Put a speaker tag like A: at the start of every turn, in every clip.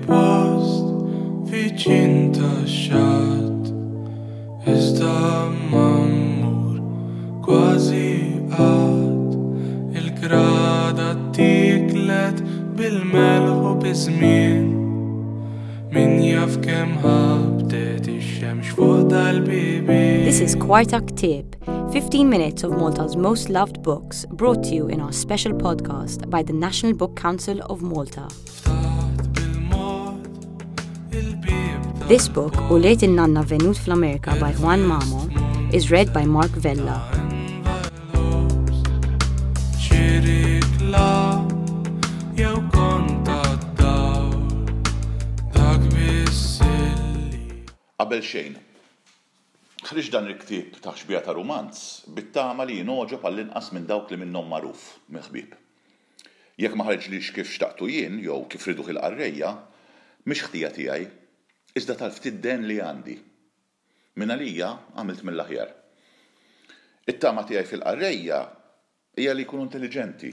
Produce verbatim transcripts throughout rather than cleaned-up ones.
A: post viċin tax-xatt iżda m'ammur kważi qatt il-grada tiklet bil-melħ u biż-żmien min jaf kemm ħabtet ix-xemx fuq dal-bibien.
B: This is Kwarta Ktieb, fifteen minutes of Malta's most loved books, brought to you in our special podcast by the National Book Council of Malta. This book, U lejt in-nanna venut fl-Amerika by Juan Mamo, is read by Mark Vella.
C: Qabel xejn, ħriġ dan il-ktieb ta' xbija ta' rumanz bit-tama li jinoġob għall-inqas minn dawk li minnhom magħruf minn ħbieb. Jekk ma ħarġlix kif xtaqtu jien jew kif riduh il-qarrejja, mhix ħtija tiegħi, iżda tal-ftit den li għandi. Min għalija għamilt mill-aħjar. It-tama tiegħi fil-qarrejja hija li jkunu intelligenti.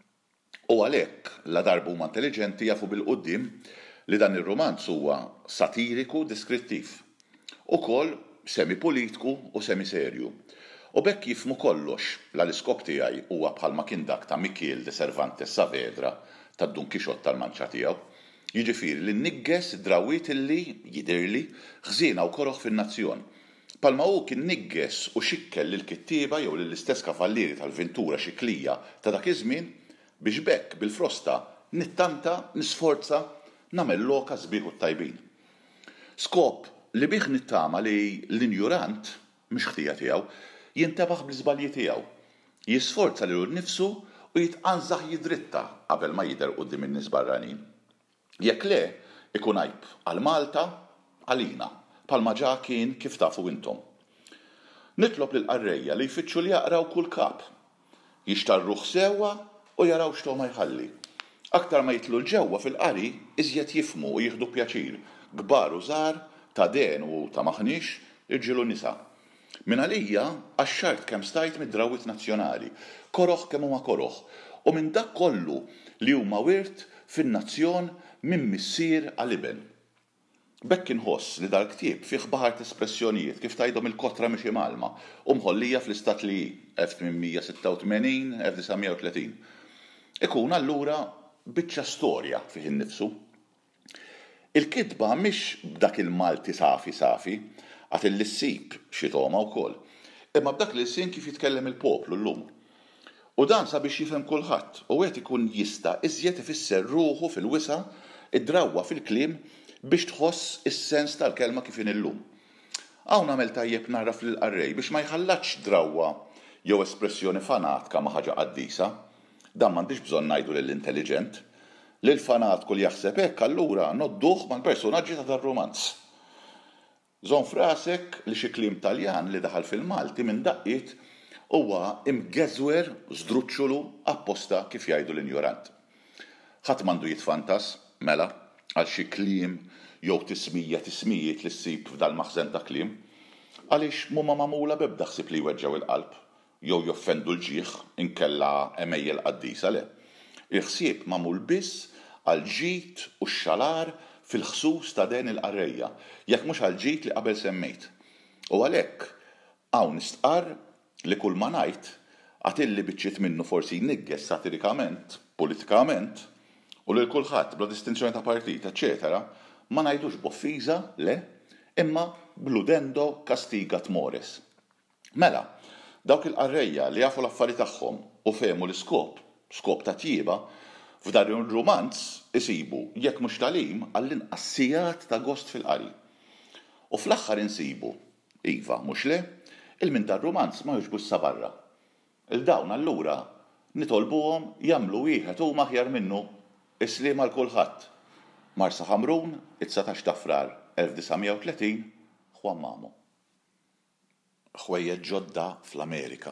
C: U għalhekk la darba huma intelligenti jafu bil-qudiem li dan ir-romanz huwa satiriku deskrittiv. Ukoll semi-politiku u semi-serju. U bekk jifmu kollox l-iskop tiegħi huwa bħalma kien dak ta' Michel de Cervantes Saavedra tad-Dun Kixot tal-Manċa tiegħu. Jiġifieri li nigges drawiet illi jidhirli ħżiena u koroħ fin-nazzjon. Palma hu kien nigges u xikkel lill-kittieba jew lill-istess kavallieri tal-ventura xiklija ta' dak iż-żmien biex bekk bil-frosta nittanta nisforza nagħmel loka sbieħu tajbin. Skop li bih nittama li l-injurant, mhix ħtija tiegħu, jintebaħ bl-iżbalji tiegħu. Jisforza lilu nnifsu u jitqanżaħ jidritta qabel ma jidher quddiem in-nies barranin. Jekk le, ikun għajb għal Malta, għalina, bħalma ġa kien kif tafu intom. Nitlob lill-qarrejja li jfittxu li jaqraw kull kap, jixtarruh sewwa u jaraw x'too ma jħalli. Aktar ma jitlu l-ġewwa fil-qari iżjed jifmu u jieħdu pjaċir, kbar u żgħar, ta' den u ta' maħniex, irġiel u nisa. Min għalija għaxxart kemm stajt mid-drawwiet nazzjonali, koroħ kemm huma koroħ, u minn dak kollu li huma wirt fin-nazzjon minn missier għal iben. Bekk inħoss li dal-ktieb fih baħar espressjonijiet kif tgħidhom il-kotra mixi malma u mħollija fl-istat li elf tminmija sitta u tmenin elf disajnmija u tletin. Ikun allura biċċa storja fih innifsu. Il-kitba mhix b'dak il-Malti safi safi, għad il-lissib xi toma wkoll, imma b'dak li sin kif jitkellem il-poplu llum. U dan sabiex jifhem kulħadd u qed ikun jista' iżjed ifisser ruħu fil-wisa id-drawwa fil-kliem biex tħoss is-sens tal-kelma kif in illum. Hawn nagħmel tajjeb narraf lill-qarrej biex ma jħallatx drawwa jew espressjoni fanatka ma' ħaġa qaddisa. Dan m'għandix bżonn ngħidu lill-intelligent. Lil-fanatku li jaħseb hekk allura nodduh mal-personaġġi ta' dar-romanz. Żomm frasek li xi kliem Taljan li daħal fil-Malti minn daqqiet huwa imgeżwer żdruċċulu apposta kif jgħidu l-injorant. Ħadd m'għandu jitfantas, mela, għal xi kliem jew tismija tismijiet li ssib f'dal-maħżen ta' kliem, għaliex mhuma magħmula b'ebda ħsieb li jweġġew il-qalb jew joffendu l-ġieħ inkella emejjel qaddisa le. Il-ħsieb magħmul biss għal ġid u x-xalar fil-ħsus ta' den il-qarrejja, jekk mhux għal ġid li qabel semmejt. U għalhekk hawn nistqar li kull ma ngħid għatilli biċċiet minnu forsi jnigges satirikament, politikament, u lil kulħadd bla distinzjoni ta' partit, eċetera, ma ngħidux b'offiża, le, imma bludendo castigat mores. Mela, dawk il-qarrejja li jafu l-affarijiet tagħhom u fehmu l-iskop, skop ta' tjieba, f'dar il-romanz isibu jekk mhux tagħlim għall-inqas sigħat ta' gost fil-qari. U fl-aħħar insibu, iva mhux le, il-min dar-romanz ma jiġbux sa barra. Il-dawn allura nitolbuhom jagħmlu wieħed huma aħjar minnu isliem għal kulħadd. Marsa Ħamrun, it-satax ta' frar elf disajnmija u tletin, Juan Mamo. Ħwejjeġ ġodda fl-Amerika.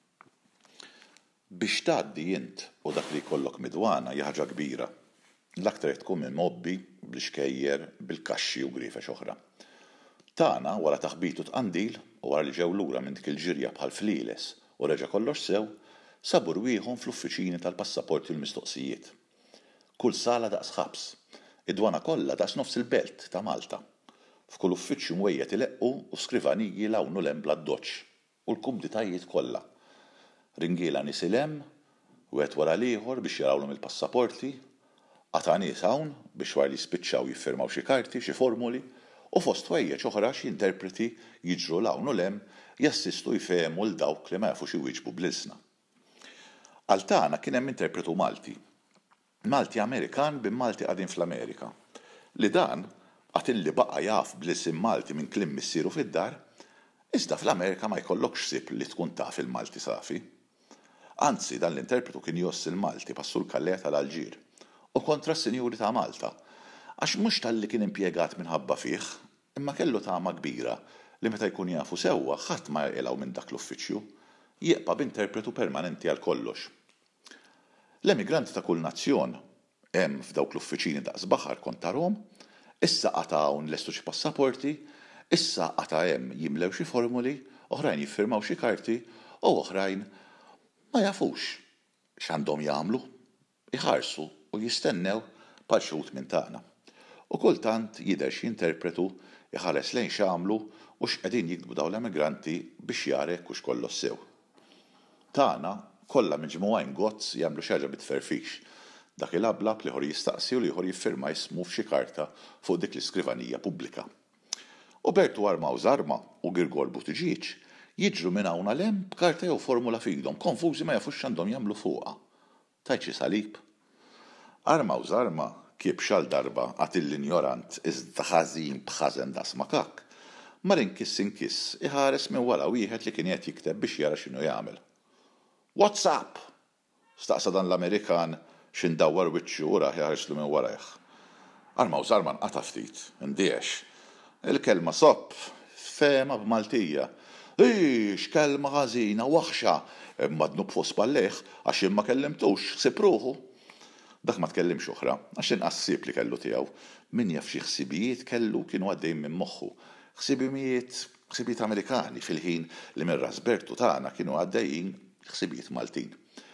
C: Biex tgħaddi int u dak li jkollok midwana hija ħaġa kbira. L-aktar qed tkun minn mobbi, bl-iskejjer, bil-kaxxi u grifex oħra. Tagħna wara taħbitu tqandil u wara li ġew lura minn dik il-ġirja bħal fliles u reġa' kollox sew, sabu rwieħhom fl-uffiċini tal-passaporti u l-mistoqsijiet. Kull sala daqs ħabs, Id-dwana kollha daqs nofs il-belt ta' Malta. F'kull uffiċċju mwejjed ileqqu u skrivaniji lawnu lem bla doċċ u l-kumditajiet kollha. Ringiela nies ilem, wieħed wara l-ieħor biex jarawlhom il-passaporti, għata nies hawn biex wara li jispiċċaw jiffirmaw xi karti, xi formuli, u fost wejjeġ oħra xi interpreti jiġru lawnu lem jassistu jfehmu l dawk li ma jafux iwieġbu bl-ilsna. Għal tagħna kien hemm interpretu Malti. Malti Amerikan bin Malti qagħdin fl-Amerika. Li dan għat illi baqa' jaf bl-isim Malti minn kliem missieru fid-dar, iżda fl-Amerika ma jkollokx sib li tkun taf il-Malti safi. Anzi, dan l-interpretu kien joss il-Malti passu l-kalleja tal-Alġir u kontra s-Sinjuri ta' Malta, għax mhux tal-li kien impjegat minħabba fih, imma kellu tama kbira li meta jkun jafu sewwa ħadd ma jaqilgħu minn dak l-uffiċċju, jieqpa' b'interpretu permanenti għal kollox. L-emigranti ta' kull nazzjon hemm f'dawk l-uffiċini daqs baħar kont tarhom, issa qata hawn lestu xi passaporti, issa qata hemm jimlew xi formuli, oħrajn jiffirmaw xi karti u oħrajn ma jafux x'għandhom jagħmlu, iħarsu u jistennew bħal xut minn tagħna. U kultant jidher xi interpretu iħares lejn x'għamlu u x'qegħdin jiktbu dawn l-emigranti biex jarek u x'kollox sew. Tagħna kollha miġmugħajn gozz jagħmlu xi ħaġa bit-tferfix. Dak il-ablab li ħor jistaqsi u li ħor jiffirma jismu f'xi karta fuq dik l-iskrivanija pubblika. U Bertu Armaw Zarma u Girgor Butiġiċ jiġru minn hawn lem b'karta jew formula f'idhom, konfużi ma jafux x'għandhom jagħmlu fuqha. Tajt xi salib. Armaw Zarma kieb xal darba għat l-injorant iżda ħażin b'ħażen das makak. Mar inkiss inkiss iħares minn wara wieħed li kien qed jikteb biex jara x'inhu jagħmel. What's up? Staqsa dan l-Amerikan x'indawwar wiċċu u rah jaħarslu minn warajh. Armaw Zarma nqata' ftit, indiex. Il-kelma sopp fema b'Maltija. Ix, kelma ħażina waħxa, imma dnub fuq spallejh għax imma kellimtux, ħsib ruħu. Dak ma tkellimx oħra, għax inqas ħsieb li kellu tiegħu. Min jaf xi ħsibijiet kellu kienu għaddejjin minn moħħu. Ħsibijiet, ħsibijiet Amerikani fil-ħin li minn ras Bertu tagħna kienu għaddejjin ħsibijiet Maltin.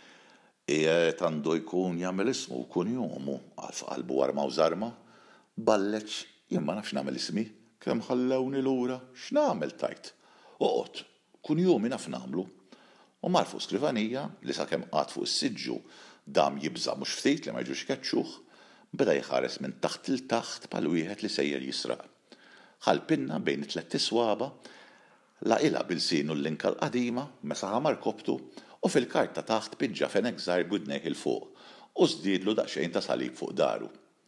C: Qiegħed għandu jkun jagħmel ismu kun jomu għal qalbu Armaw Zarma, balleċ jien ma nafx nagħmel ismi, kemm ħallewni lura, x'nagħmel tajt. Oqgħod, kun jum naf nagħmlu. U mar fuq skrivanija li sakemm qatt fuq is-siġġu dam jibża mhux ftit li ma jiġux ikeċċuh, beda jħares minn taħt il taħt bħal wieħed li sejjer jisraq. Ħalpinna bejn tliet iswaba, laqilha bil-sinu l-linka l-qadima, mesaħa markobtu u fil-karta taħt piġġa fenek żgħar b'widnejh il fuq u żdiedlu daqsxejn ta' salib fuq daru.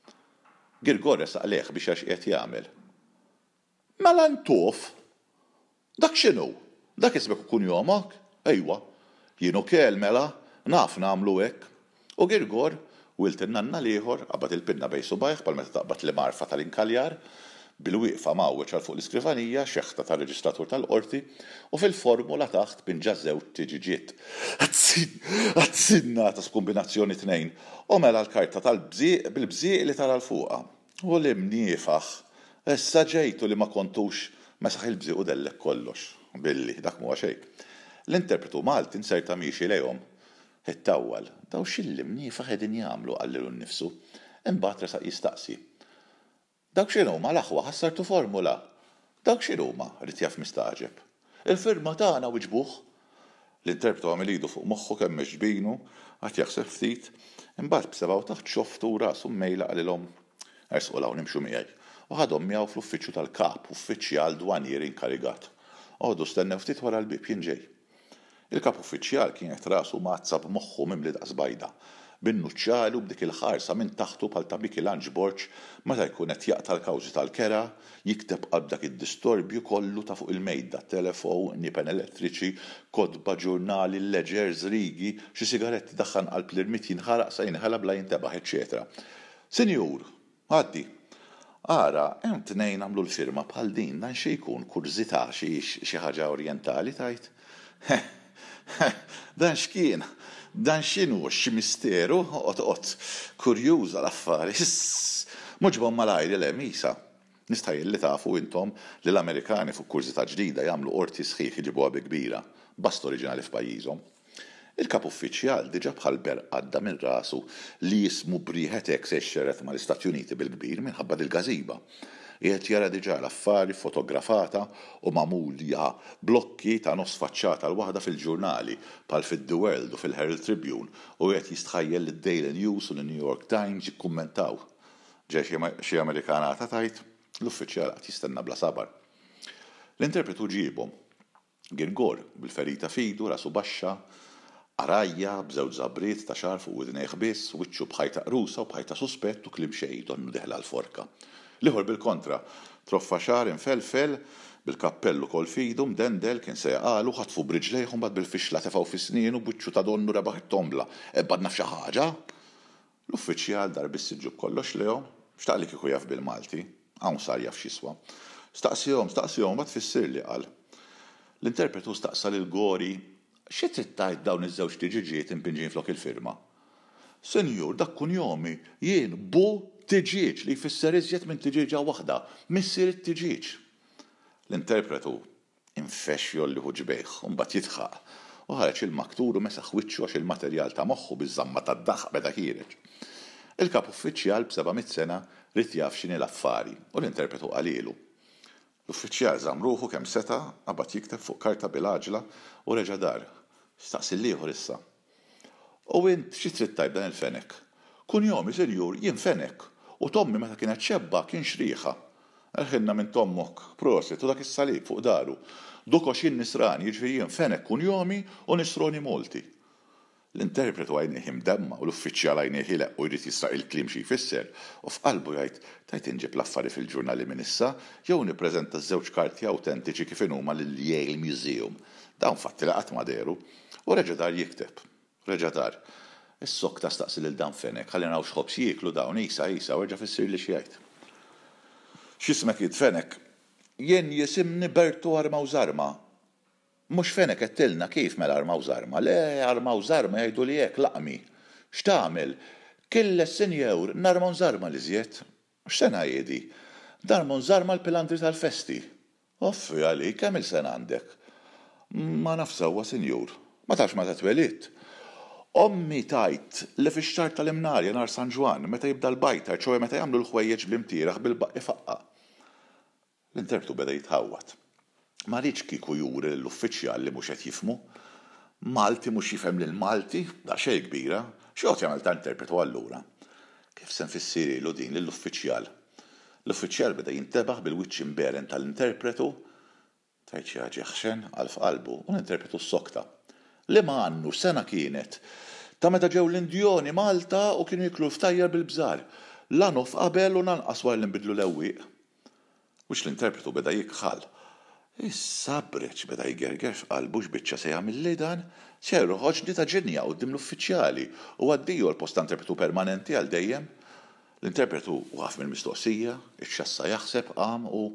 C: Girgor resaq leħ biex għax qiegħed jagħmel. Mela ntuf, dak x'inhu? Dak ismek ikun jomok? Ejwa, jienu kell mela, naf nagħmlu hekk. U Girgor wilt in-nanna l-ieħor qabad il-pinna bejn subajh bħal meta taqbad l-marfa tal-inkaljar, bil-wieqfa mawweġ għal fuq l-iskrivanija xeħta tar-reġistratur tal-qorti u fil-formula taħt pinġa żewġ tiġiġiet. Għazzinna ta' skombinazzjoni tnejn. U mela l-karta tal-bżieq bil-bżieq li tara l-fuqha. U li mniefaħ, issa ġejtu li ma kontux mesaħ il-bżieq u dellek kollox. Billi, dak mhuwa xejn. L-interpretu Malti inserta miexi lejhom. It-tawwal, daw xilli mniefaħ qegħdin jagħmlu qallilu nnifsu, imbagħad resaq jistaqsi. Dawk x'inhuma l-aħwa ħassartu formula. Dawk x'inhuma rid jaf mistaġeb. Il-firma tagħna wiġbuh. L-interpretu għamel idu fuq moħħu kemm ġbinu, għad jaħseb ftit, imbagħad b'sebgħu taħt xoftu rasu mmejla qalilhom ersqu law nimxu miegħi. U ħadhom miegħu fl-uffiċċju tal-kap, uffiċjal dwanier inkarigat. Għodu stennew ftit wara l-bib jinġej. Il-kap uffiċjal kien qed rasu mazza b'moħħu mimli daqs bajda. Bin-nuċċalu b'dik il-ħarsa minn taħtu bħal ta' biki lunchboard meta jkun qed jaqta' l-kawżi tal-kera, jikteb qalb dak id-distorbju kollu ta' fuq il-mejda, telefon, nipen elettriċi, kodba ġurnali, ledgers, rigi, xi sigaretti daħħan qalb l-irmit jinħaraq sa jinħela bla jintebaħ, eċetera. Sinjur, għaddi, ara, hemm tnejn għamlu l-firma bħal din, dan xi jkun kurżità xi ħaġa orjentali tajt. Dan x'kien? Dan x'inhu xi misteru, qod kurjuża l-affari. Muġbhom malajr il-emisa. Nistħajjel li tafu intom li l-Amerikani fuq kurżità ġdida jagħmlu qorti sħiħ jiġibuha bi kbira, bast oriġinali f'pajjiżhom. Il-kap uffiċjal diġà bħal berqadda minn rasu li jismu brieħetek se xxeret mal-Istati Uniti bil-kbir minħabba dil-gażiba. Qiegħed jara diġà l-affari fotografata u magħmulja blokki ta' nofs faċċata l-waħda fil-ġurnali bħal fid-The World u fil-Herald Tribune u qed jistħajjel lid-Daily News u l-New York Times jikkummentaw. Ġej xi Amerikanata tajt, l-uffiċjal qed jistenna bla sabar. L-interpretu ġiebhom Girgor bil-ferita fidu rasu baxxa, arajja b'żewġ żabriet ta' xar fuq widnejh biss, wiċċu bħajta qrusa u bħajta suspett u kliem xejn donnu deħla l-forka. Liħor bil-kontra, troffa xar infelfel bil-kappellu kol fidu mdendel kien se jaqalu ħatfu b'riġlejhom bad bil-fixla tefgħu fis-snienu b'wiċċu ta' donnu rebaħ it-tombla. Ebbad naf xi ħaġa? L-uffiċjal dar biss-siġġu kollox lehom, xtaqli kieku jaf bil-Malti, hawn sar jaf x'jiswa. Staqsihom, staqsihom bad fissir li qal. L-interpretu staqsa lil Gori xi trid tgħid dawn iż-żewġ tiġiġiet impinġin flok il-firma. Senjur, dak kun jomi jien bu tiġiġ li jfisser iżjed minn tiġiġa waħda, missier it-tiġiġ. L-interpretu infexx jolli ġbejħ u mbagħad jitħaq u ħareġ il-maktur u mesaħ wiċċu għax il-materjal ta' moħħu biż-żamma tad-daħq beda ħireġ. Il-kap uffiċjal b'sebgħa sena rid jaf x'inhi l-affari u l-interpretu qalilu. L-uffiċjal żamm ruħu kemm seta' qabad jikteb fuq karta bil-għaġla u reġa' dar. Staqsi l-ieħor issa. U int xi trid tajb dan il-fenek? Kun jomi senjur jien fenek u Tommi meta kienet xebba kien xrieħa. Erħinna minn tommok prosit u dak is-salib fuq daru. Dukox jien nisrani jiġifieri jien fenek kun jomi u nisroni Molti. L-interpretu għajnieħ imdemma u l-uffiċjal għajnieħ ileq u jrid jisraq il-kliem xi jfisser u f'qalbu jgħid tajt inġib l-affari fil-ġurnali minn issa jew nippreżenta żewġ karti awtentiċi kif huma lill-Yale Museum. Dawn fatti laqat ma deru u reġa' dar jikteb. Reġa' dar. Is-sok ta' staqsi lil dan fenek ħalli naraw x'ħobs jieklu dawn isa isa u reġa' fissir li xi jgħid. X'ismek jid fenek? Jien jisimni Bertu Armaw Żarma. Mux fenek għettilna kif mela Armaw Żarma. Le, Armaw Żarma jgħidu li jek laqmi. X'tagħmel? Kille senjur Narmon Żarma li żjed. X'sena jedi? Darmon Żarma l-pilantri tal-festi. Offi għalik, kemm il-sena għandek? Ma naf sewwa senjur. Ma tafx meta twelidt. Ommi tajt li fix-xahar tal-Imnarja nhar San Ġwan meta jibda l-bajtar, ċowe meta jagħmlu l-ħwejjeġ bl-imtieraħ bil-baqqi faqqa. L-interpretu beda jitħawwat. Ma rridx kieku juri l-uffiċjal li mhux qed jifhmu. Malti mhux jifhem lil Malti, daqsxejn kbira, x'qed jagħmel ta' interpretu allura. Kif se nfissierilu din lill-uffiċjal? L-uffiċjal beda jintebaħ bil-wiċċ imberen tal-interpretu, tajt xi ħaġa ħxen għal f'qalbu u l-interpretu s-sokta. Li ma għannu sena kienet ta' meta ġew l-Indjoni Malta u kienu jiklu ftajjar bil-bżar. Lanu f'qabel u nanqas wara li nbidlu l-ewwieq. Wix l-interpretu beda jikħal. Issa breċ beda jgerger f'qalbu x'biċċa se jagħmel dan, ċerru ħoġni ta' ġenja quddiem l-uffiċjali u għaddiju l-post ta' interpretu permanenti għal dejjem. L-interpretu waqaf mill-mistoqsija, iċċassa jaħseb qam u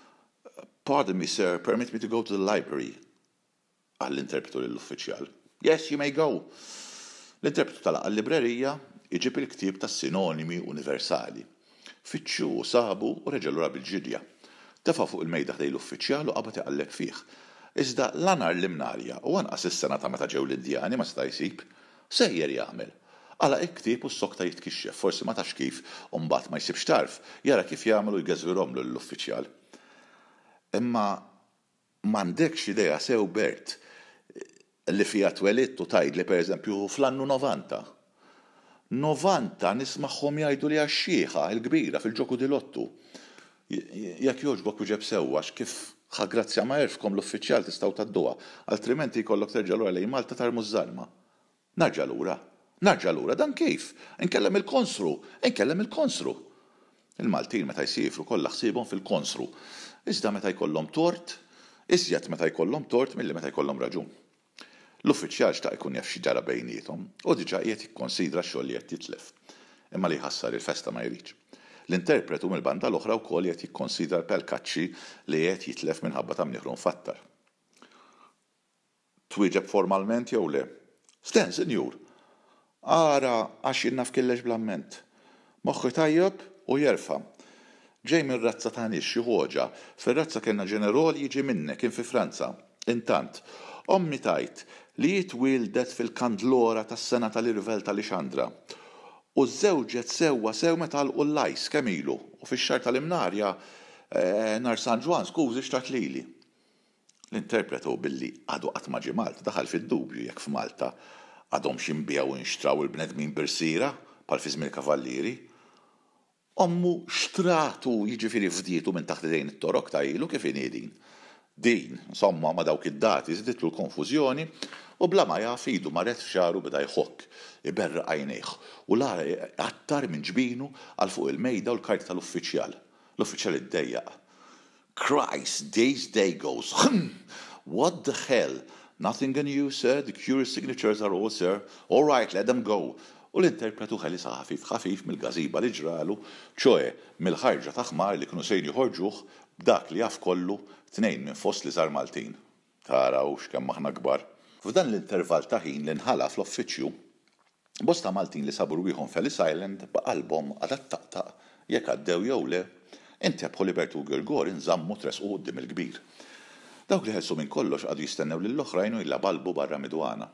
C: Pardon me, sir, permit me to go to the library. Għall-interpretu lill-uffiċjal. Yes, you may go. L-interpretu talaq għall-librerija iġib il-ktieb tas sinonimi universali. Fittxu u sabu u reġa' lura bil-ġidja. Tefa' fuq il-mejda ħdej l-uffiċjal u qabad iqalleb fih. Iżda l-anar l-imnarja u anqas is-sena ta' meta ġew l-Indjani ma sta' jsib. Sejjer jagħmel. Għala il-ktieb u s-sokta jitkixxef, forsi ma tafx kif u mbagħad ma jsibx tarf, jara kif jagħmlu jgeżwirhomlu l-uffiċjal. Imma m'għandekx idea sew Bert li fija twelidt u tgħidli pereżempju fl-annu novanta. Novanta nismagħhom jgħidu li għax-xieħa l-kbira fil-ġoku di lottu. Jekk jogħġbok wieġeb sewwa kif ħa grazzja ma jerfkom l-uffiċjal tistgħu tadduha, altrimenti jkollok terġa' lura lejn Malta tarmu żarma. Narġa' lura, narġa' lura dan kif? Inkellem il-konsru, inkellem il-konsru. Il-Maltin meta jsifru kollha ħsiebhom fil-konsru. Iżda meta jkollhom tort, iżjed meta jkollhom tort milli meta jkollhom raġun. L-uffiċjal xtaq ikun jaf xi ġara bejniethom u diġà qiegħed jikkonsidra x-xogħol li qed jitlef. Imma li jħassar il-festa ma jridx. L-interpretu mill-banda l-oħra wkoll qed jikkonsidra l-pelkaċċi li qed jitlef minħabba ta' mnieħru mfattar. Twieġeb formalment jew le? Sten, sinjur. Ara għax jinnaf killex bl-amment. Moħħi tajjeb u jerfa'. Ġej minn razza ta' nix xi ħoġa, fir-razza kellna ġenerol jiġi minnek kien fi Franza. Intant, Ommi tajt li jitwildet fil-kandlora tas-sena tal-irvel tal-Ixandra. U żewġet sewwa sew meta għalqu l-lajs kemm ilu u fix-xahar tal-Imnarja nhar San Ġwan skużi xtaqt lili. L-interpretu billi għadu qatt ma ġie Malta daħal fid-dubju jekk f'Malta għadhom x'inbiegħu u nxtraw il-bnedmin birsira bħal fi żmien il-kavallieri. Ommu xtratu jiġifieri fdietu minn taħt idejn it-torok ta' ilu kif inhi din. Din, insomma, ma dawk id-dati żditlu l-konfużjoni u bla ma jaf idu marret f'xaru beda jħokk, iberra għajnejh u lara għattar minn ġbinu għal fuq il-mejda u l-kart tal-uffiċjal. L-uffiċjal iddejjaq. Christ, days day goes. What the hell? Nothing on you, sir. The curious signatures are all, sir. All right, let them go. U l-interpretu ħelisa ħafif ħafif mill-gaziba li ġralu, ċoe mill-ħarġa ta' ħmar li kienu sejn joħorġuh b'dak li jaf kollu tnejn minn fost li żar Maltin. Taraw x'kemm aħna kbar. F'dan l-intervall ta' ħin li nħala fl-uffiċċju, bosta Maltin li sabu rwieħhom f'Ellis Island b'qalbhom għad-taqtaq jekk għaddew jew le, intebħu Libertu Grigori nżammu tresqu quddiem il-kbir. Dawk li ħelsu minn kollox għadu jistennew lill-oħrajn u jlabalbu barra midwana.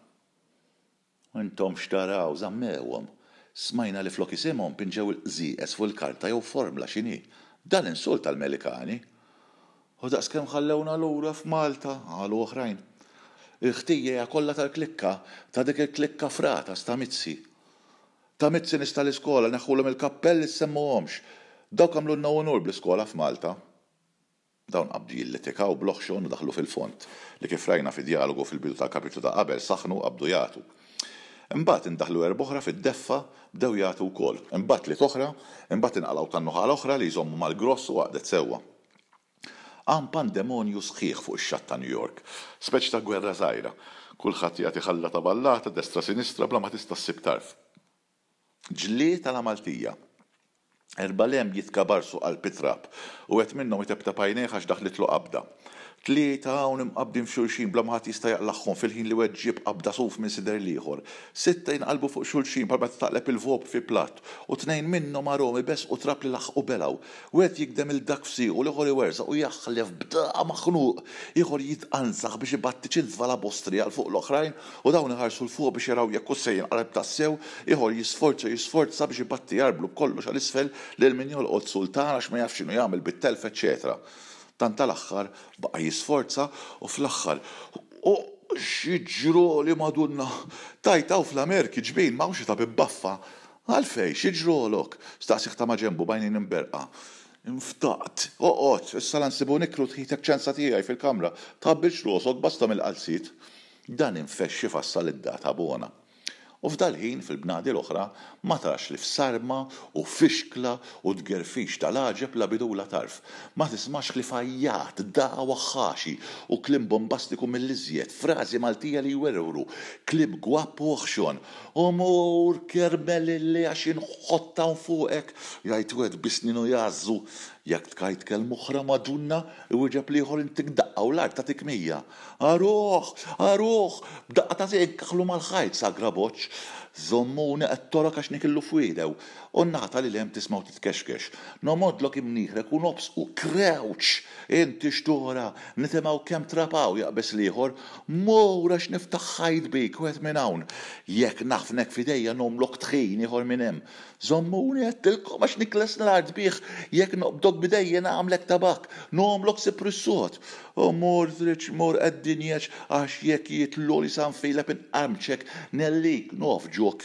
C: Intom xtaraw żammewhom. Smajna li flok isimhom pinġew il-qżieqes fuq il-karta jew formla x'inhi. Dan insult tal-Melikani. U daqskemm ħallewna lura f'Malta għalu oħrajn. Il-ħtija kollha tal-klikka ta' dik il-klikka frata sta' Mizzi. Ta' Mizzi nista' l-iskola neħħulhom il-kappell li semmuhomx. Dawk għamlulna unur bl-iskola f'Malta. Dawn qabdi jillitikaw bloħxon u daħlu fil-font li kif rajna fi dialogu fil-bidu tal-kapitlu ta' qabel saħnu qabdu jagħtu. Imbagħad indaħlu erba' oħra fid-deffa bdew jagħtu wkoll. Imbagħad li toħra, imbagħad inqalgħu tan-noħa l-oħra li jżommu mal-gross u għaqdet sewwa. Għam pandemonju sħiħ fuq ix-xatt ta' New York, speċi ta' gwerra żgħira. Kulħadd jagħti ħalla ta' ballata destra sinistra bla ma tista' ssib tarf. Ġlied tal-Maltija. Erba' lem jitkabarsu għal pitrab u qed minnhom itebta pajnejh għax daħlitlu qabda. Tlieta hawn imqabdin f'xulxin bla ma ħadd jista' jaqlaħħom fil-ħin li wieħed ġib qabda suf minn sider ieħor. Sitta jinqalbu fuq xulxin bħal meta taqleb il-vop fi platt u tnejn minnhom marhom ibesqu trab li laħqu belgħu. Wieħed jikdem il-dak f'sieq u l-ieħor iwersaq u jaħlef b'daqa maħnuq. Ieħor jitqansaħ biex ibatti ċinżva la bostri għal fuq l-oħrajn u dawn iħarsu l fuq biex jaraw jekk hussejn qalb tassew, ieħor jisforza jisforza biex ibatti jarblu b'kollox għal isfel lil min jolqod sultan għax ma jafx x'inhu jagħmel bit-telf eċetera. Tant tal-aħħar baqa' jisforza u fl-aħħar u xiġroli madunna tajtaw fl-Amerki ġbin ma' xi ta' bibbaffa. Għalfej, xiġrolok, staqsih ta' ma' ġembu bajnin imberqa. Inftaqt, oqgħod, issa lansibu nikru tħitek ċensa tiegħi fil-kamra, tħabbilx rosok basta mill-qalsit. Dan infexxi fassal id-data bona. U f'dal-ħin fil-bnadi l-oħra ma tarax li f'sarma u fixkla u tgerfix tal-aġeb la bidu la tarf. Ma tismax li fajjat, dawa ħaxi u klim bombastiku mill-iżjed, frażi Maltija li jwerru, klib gwappu uħxon, umur kermel li għaxin ħottaw fuqek, jgħid wed bisninu jazzu, jekk tkajt kelm oħra madunna, iwieġeb liħor intik daqqa u l-art ta' tikmija. Aruħ, aruħ, b'daqqa ta' zejk kaħlu mal-ħajt sa' graboċ, zommuni għattora kax nikillu f'widew, u nata li l-hem tismaw titkexkex. Nomodlok imniħrek u nobsqu, krewċ, inti xtura, nitimaw kem trapaw jaqbes liħor, mura x'niftaħ ħajt bik, u għet minn hawn. Jekk nafnek fidejja nomlok tħin ieħor minn hemm. Zommuni għattilkom għax nikles l-art biħ, jekk noqbdok bidejja nagħmlek tabak, nomlok siprissot. U mor driċ, mor għaddinjeċ, għax jekk jitlu li san fejlep inqarmċek, nellik nofġok.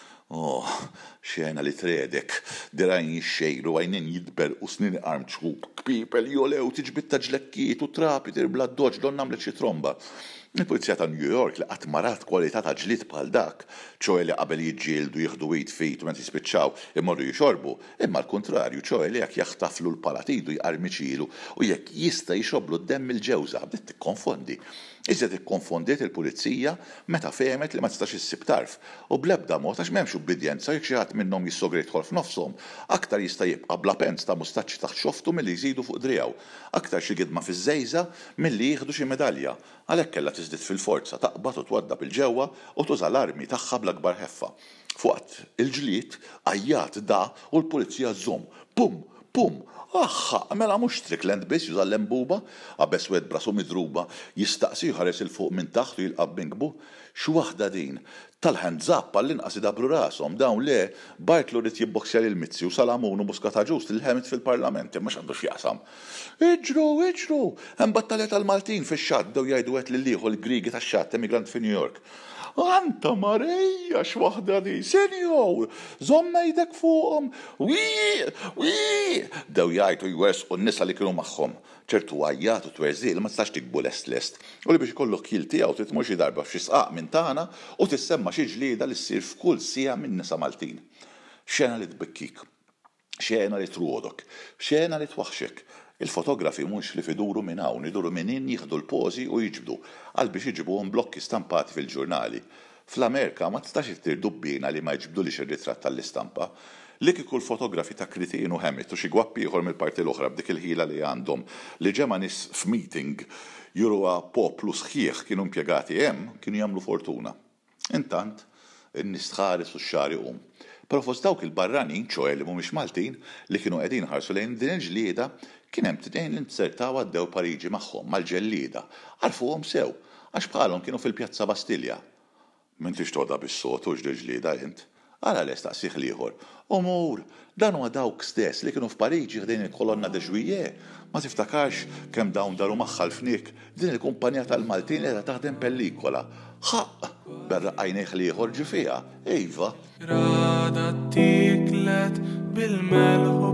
C: Oh, xena li tredek, dirajn jixxejru għajnin jidber u snin armċu, kpipel jolew tiġbit taġlekkiet u trapi tirbla d-doġ don namlet xi tromba. Il-Polizija ta' New York li qatt marat kwalità ta' ġlied bħal dak, ċoe li qabel jiġġieldu jieħdu wid fit u meta jispiċċaw imorru jixorbu, imma l-kontrarju ċoe li jekk jaħtaflu l-palatidu jqarmiċilu u jekk jista' jixoblu d-demm il-ġewża bdiet tikkonfondi. Iżda tikkonfondiet il-Pulizija meta fehmet li ma tistax issib tarf u bl-ebda mod għax m'hemmx ubbidjenza jekk xi ħadd minnhom jissogri jidħol f'nofshom, aktar jista' jibqa' bla pens ta' mustaċċi taħt xoftu milli jżidu fuq driegħu, aktar xi gidma fiż-żejża milli jieħdu xi medalja, għalhekk kellha tiżdied fil-forza taqbad u twaddab il-ġewwa u tuża l-armi tagħha bl-akbar ħeffa. Fuqat il-ġlied għajjat da u l-Pulizija żomm, pum, pum, Aħħa, mela mhux Strickland biss juża l-embuba, qabeż wed brasu midruba, jistaqsi ħares il fuq minn taħt u jilqab binkbu. Xi waħda din tal-ħand zappa l-inqas idabru rashom dawn le Bartlu rid jibboksja lil Mizzi u Salamunu Muskata ġust il-ħemet fil-Parlament imma x'għandu x'jaqsam. Iġru, iġru, hemm battalja tal-Maltin fix-xatt dew jgħidu qed lil ieħor il-Griegi tax-xatt emigrant fi New York. Anta Marija x'waħda di, senjor, żomma jdek fuqhom, wii, wii, dew jgħidu jwersqu n-nisa li kienu magħhom. ċertu għajjat u twerżiel ma tistax tikbu lest-lest. U li biex ikollok kil tiegħu trid tmur xi darba f'xi sqaq minn tagħna u tissemma xi ġlieda li ssir f'kull sija minn nisa Maltin. Xena li tbekkik, xena li truodok, xena li twaħxek. Il-fotografi mhux li fiduru minn hawn, iduru minn in jieħdu l-pożi u jiġbdu għal biex jiġibuhom blokki stampati fil-ġurnali. Fl-Amerika ma tistax ittir dubbina li ma jġbdulix ir-ritratt tal-istampa. Li kieku l-fotografi ta' Kritin u Hammett u xi gwappi ieħor mill-parti l-oħra b'dik il-ħila li għandhom li ġema nies f'meeting juru poplu sħiħ kienu impjegati hemm kienu jagħmlu fortuna. Intant, in-nies tħares u x-xahar iqum. Però fost dawk il-barranin ċoe li mhumiex Maltin li kienu qegħdin ħarsu lejn din il-ġlieda kien hemm tnejn li nsertaw għaddew Pariġi magħhom mal-ġellieda. Għarfuhom sew għax bħalhom kienu fil-Pjazza Bastilja. M'intix toda bis-sot u ġlieda int. Ara l-estaqsih liħor. Umur, dan huwa dawk stess li kienu f'Pariġi ħdejn il-kolonna de Juillet. Ma tiftakarx kemm dawn daru magħha fnik din il-kumpanija tal-Maltin li taħdem pellikola. Ħaq, berra għajnejh liħor ġifiha, iva.
A: Rada tiklet bil-melħu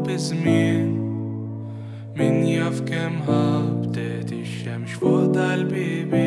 A: bizmin min jaf kemm ħabtet ix-xemx fuq dal-bibi